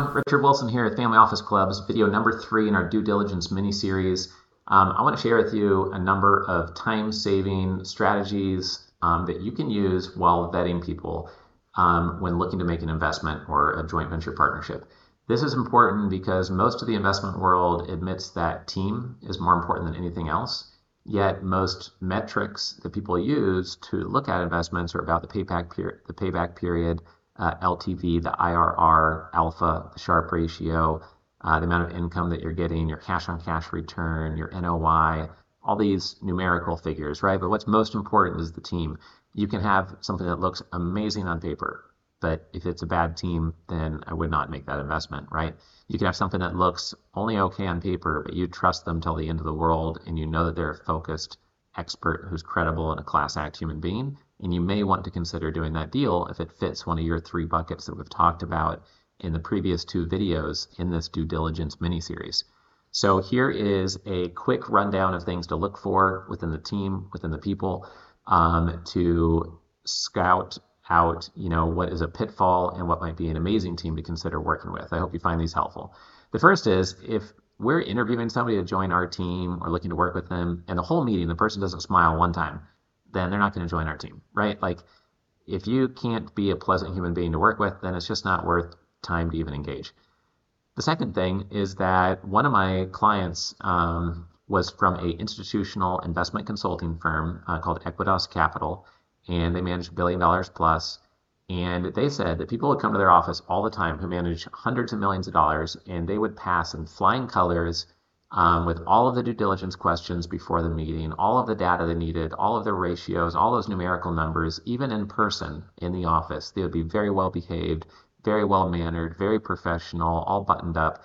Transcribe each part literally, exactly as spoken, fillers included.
everyone. Richard Wilson here at Family Office Club's video number three in our due diligence mini-series. Um, I want to share with you a number of time-saving strategies um, that you can use while vetting people um, when looking to make an investment or a joint venture partnership. This is important because most of the investment world admits that team is more important than anything else. Yet most metrics that people use to look at investments are about the payback period, the payback period, uh, L T V, the I R R, alpha, the Sharpe ratio, uh, the amount of income that you're getting, your cash on cash return, your N O I, all these numerical figures, right? But what's most important is the team. You can have something that looks amazing on paper, but if it's a bad team, then I would not make that investment, right? You can have something that looks only okay on paper, but you trust them till the end of the world, and you know that they're a focused expert who's credible and a class act human being, and you may want to consider doing that deal if it fits one of your three buckets that we've talked about in the previous two videos in this due diligence mini-series. So here is a quick rundown of things to look for within the team, within the people, um, to scout out, you know, what is a pitfall and what might be an amazing team to consider working with. I hope you find these helpful. The first is, if we're interviewing somebody to join our team or looking to work with them, and the whole meeting the person doesn't smile one time, then they're not going to join our team, right? Like, if you can't be a pleasant human being to work with, then it's just not worth time to even engage. The second thing is that one of my clients um, was from a institutional investment consulting firm uh, called Equitas Capital, and they managed a billion dollars plus. And they said that people would come to their office all the time who manage hundreds of millions of dollars, and they would pass in flying colors um, with all of the due diligence questions before the meeting, all of the data they needed, all of the ratios, all those numerical numbers, even in person in the office. They would be very well behaved, very well mannered, very professional, all buttoned up.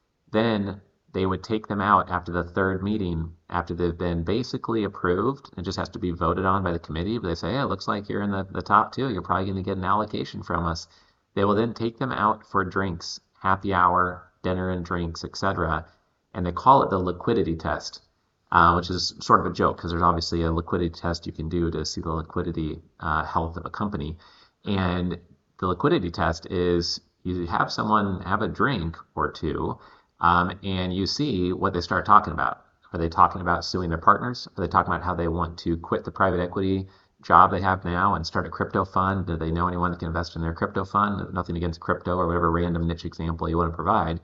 Then they would take them out after the third meeting, after they've been basically approved. It just has to be voted on by the committee, but they say, hey, it looks like you're in the, the top two. You're probably going to get an allocation from us. They will then take them out for drinks, happy hour, dinner and drinks, et cetera. And they call it the liquidity test, uh, which is sort of a joke because there's obviously a liquidity test you can do to see the liquidity uh, health of a company. And the liquidity test is you have someone have a drink or two, Um, and you see what they start talking about. Are they talking about suing their partners? Are they talking about how they want to quit the private equity job they have now and start a crypto fund? Do they know anyone that can invest in their crypto fund? Nothing against crypto or whatever random niche example you want to provide.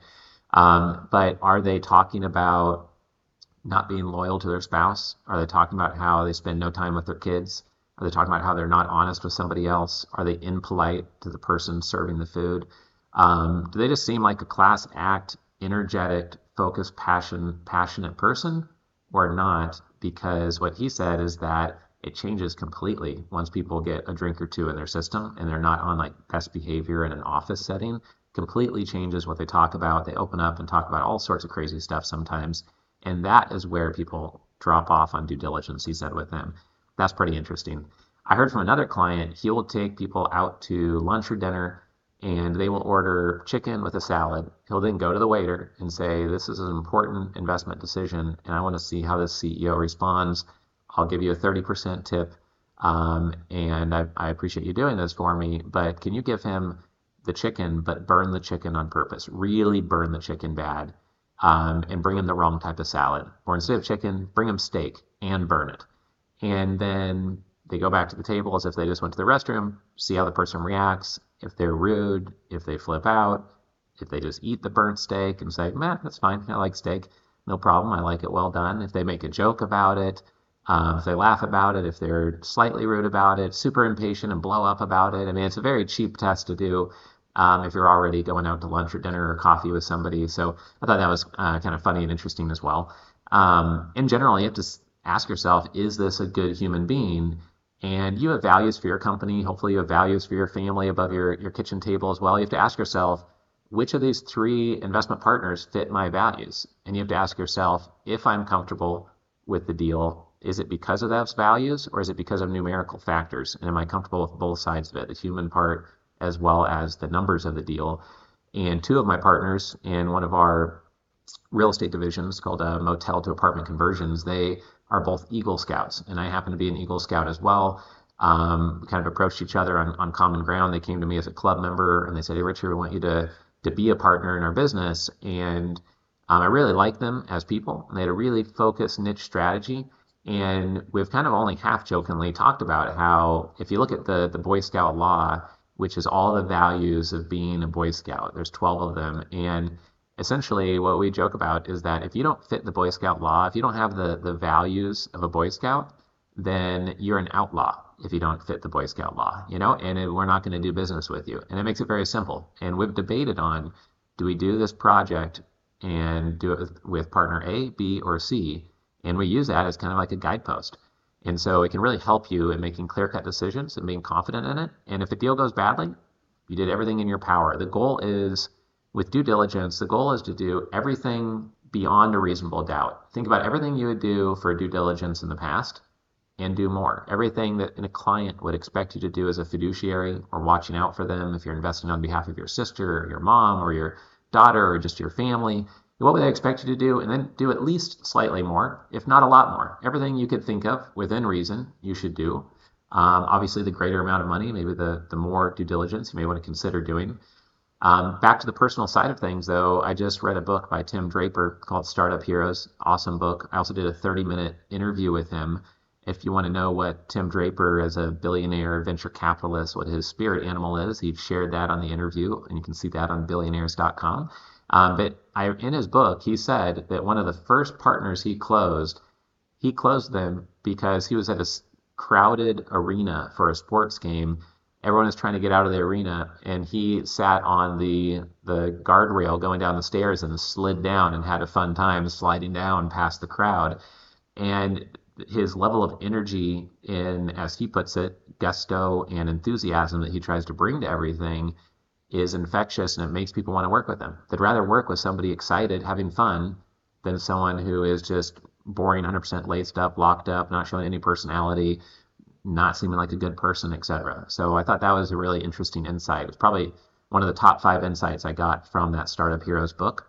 Um, but are they talking about not being loyal to their spouse? Are they talking about how they spend no time with their kids? Are they talking about how they're not honest with somebody else? Are they impolite to the person serving the food? Um, do they just seem like a class act, energetic, focused, passion, passionate person, or not? Because what he said is that it changes completely once people get a drink or two in their system and they're not on like best behavior in an office setting. Completely changes what they talk about. They open up and talk about all sorts of crazy stuff sometimes, and that is where people drop off on due diligence, he said with him. That's pretty interesting. I heard from another client, he will take people out to lunch or dinner and they will order chicken with a salad. He'll then go to the waiter and say, this is an important investment decision, and I want to see how this C E O responds. I'll give you a thirty percent tip, um, and I, I appreciate you doing this for me, but can you give him the chicken, but burn the chicken on purpose, really burn the chicken bad, um, and bring him the wrong type of salad. Or instead of chicken, bring him steak and burn it. And then they go back to the table as if they just went to the restroom, see how the person reacts. If they're rude, if they flip out, if they just eat the burnt steak and say, man, that's fine, I like steak, no problem, I like it well done. If they make a joke about it, um, if they laugh about it, if they're slightly rude about it, super impatient and blow up about it. I mean, it's a very cheap test to do um, if you're already going out to lunch or dinner or coffee with somebody. So I thought that was uh, kind of funny and interesting as well. Um, in general, you have to ask yourself, is this a good human being? And you have values for your company. Hopefully you have values for your family above your, your kitchen table as well. You have to ask yourself, which of these three investment partners fit my values? And you have to ask yourself, if I'm comfortable with the deal, is it because of those values or is it because of numerical factors? And am I comfortable with both sides of it, the human part as well as the numbers of the deal? And two of my partners in one of our real estate divisions called uh, Motel to Apartment Conversions, they are both Eagle Scouts, and I happen to be an Eagle Scout as well. Um, we kind of approached each other on, on common ground. They came to me as a club member, and they said, hey, Richard, we want you to to be a partner in our business. And um, I really like them as people. They had a really focused niche strategy. And we've kind of only half jokingly talked about how if you look at the, the Boy Scout law, which is all the values of being a Boy Scout, there's twelve of them. And essentially what we joke about is that if you don't fit the Boy Scout law, if you don't have the, the values of a Boy Scout, then you're an outlaw if you don't fit the Boy Scout law, you know, and it, we're not going to do business with you. And it makes it very simple. And we've debated on, do we do this project and do it with, with partner A, B, or C? And we use that as kind of like a guidepost. And so it can really help you in making clear-cut decisions and being confident in it. And if the deal goes badly, you did everything in your power. The goal is, with due diligence, the goal is to do everything beyond a reasonable doubt. Think about everything you would do for due diligence in the past and do more. Everything that a client would expect you to do as a fiduciary or watching out for them if you're investing on behalf of your sister or your mom or your daughter or just your family. What would they expect you to do? And then do at least slightly more, if not a lot more. Everything you could think of within reason, you should do. Um, obviously, the greater amount of money, maybe the, the more due diligence you may want to consider doing. Um, back to the personal side of things, though, I just read a book by Tim Draper called Startup Heroes. Awesome book. I also did a thirty minute interview with him. If you want to know what Tim Draper, as a billionaire venture capitalist, what his spirit animal is, he shared that on the interview, and you can see that on billionaires dot com. Um, but I, in his book, he said that one of the first partners he closed, he closed them because he was at a crowded arena for a sports game. Everyone is trying to get out of the arena, and he sat on the the guardrail going down the stairs and slid down and had a fun time sliding down past the crowd. And his level of energy in, as he puts it, gusto and enthusiasm that he tries to bring to everything is infectious, and it makes people want to work with him. They'd rather work with somebody excited, having fun, than someone who is just boring, one hundred percent laced up, locked up, not showing any personality, not seeming like a good person, et cetera. So I thought that was a really interesting insight. It's probably one of the top five insights I got from that Startup Heroes book.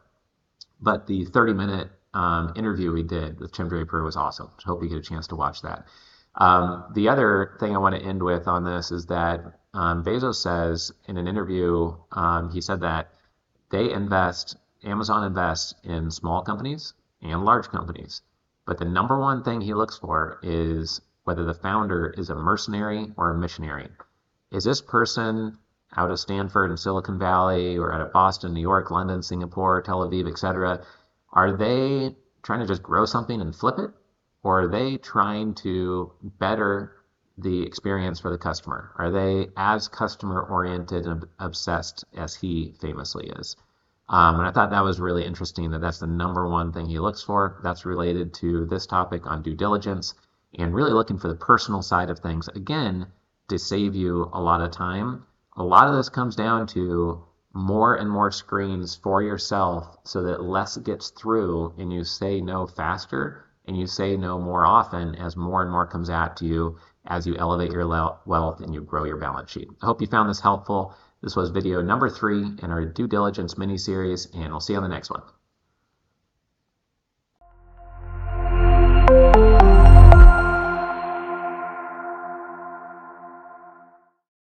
But the thirty minute um, interview we did with Tim Draper was awesome. I hope you get a chance to watch that. Um, the other thing I want to end with on this is that um, Bezos says in an interview, um, he said that they invest, Amazon invests in small companies and large companies. But the number one thing he looks for is whether the founder is a mercenary or a missionary. Is this person out of Stanford and Silicon Valley or out of Boston, New York, London, Singapore, Tel Aviv, et cetera, are they trying to just grow something and flip it? Or are they trying to better the experience for the customer? Are they as customer-oriented and obsessed as he famously is? Um, and I thought that was really interesting that that's the number one thing he looks for. That's related to this topic on due diligence and really looking for the personal side of things, again, to save you a lot of time. A lot of this comes down to more and more screens for yourself so that less gets through and you say no faster and you say no more often as more and more comes at you as you elevate your wealth and you grow your balance sheet. I hope you found this helpful. This was video number three in our due diligence mini series, and we'll see you on the next one.